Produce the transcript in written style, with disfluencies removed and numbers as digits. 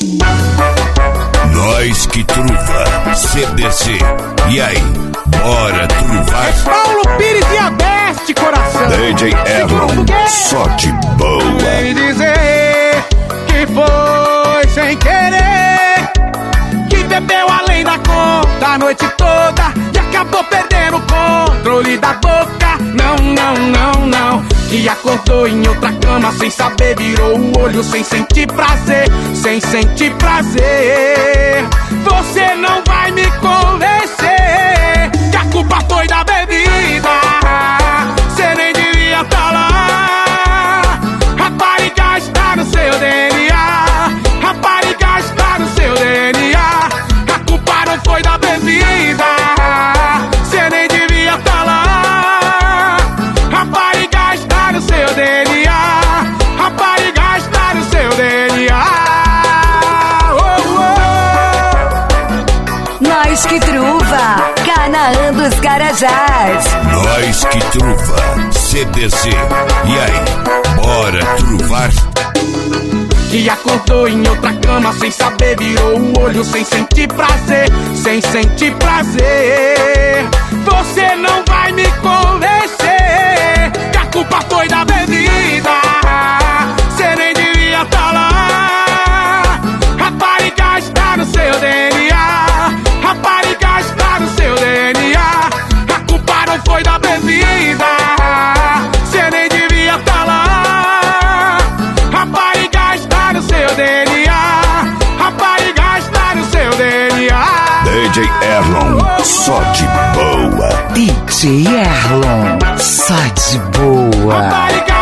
Nós que truva, CDC. E aí, bora truvar? É Paulo Pires e Abeste, coração. DJ Erlon, só de boa. Vem dizer que foi sem querer, que bebeu além da conta a noite toda e acabou perdendo o controle da boca. Não, não, não, não. Que acordou em outra cama sem saber, virou o olho sem sentir prazer, sem sentir prazer. Você não vai me convencer que a culpa foi da bebida. Você nem devia estar lá. Rapariga está no seu DNA. Rapariga está no seu DNA. A culpa não foi da bebida. Você nem devia estar lá. Rapariga está no seu DNA. Rapariga está no seu DNA. Nós que truva, Canaã dos Carajás. Nós que truva, CDC. E aí, bora truvar? Que acordou em outra cama sem saber, virou o olho sem sentir prazer, sem sentir prazer. Você não vai me convencer que a culpa foi da bebida. Você nem devia estar lá. Rapariga está no seu DNA. Rapariga está no seu DNA. A culpa não foi da bebida. Você nem devia estar lá. Rapariga está no seu DNA. Rapariga está no seu DNA. DJ Erlon, só de boa. DJ Erlon, só de boa. Rapariga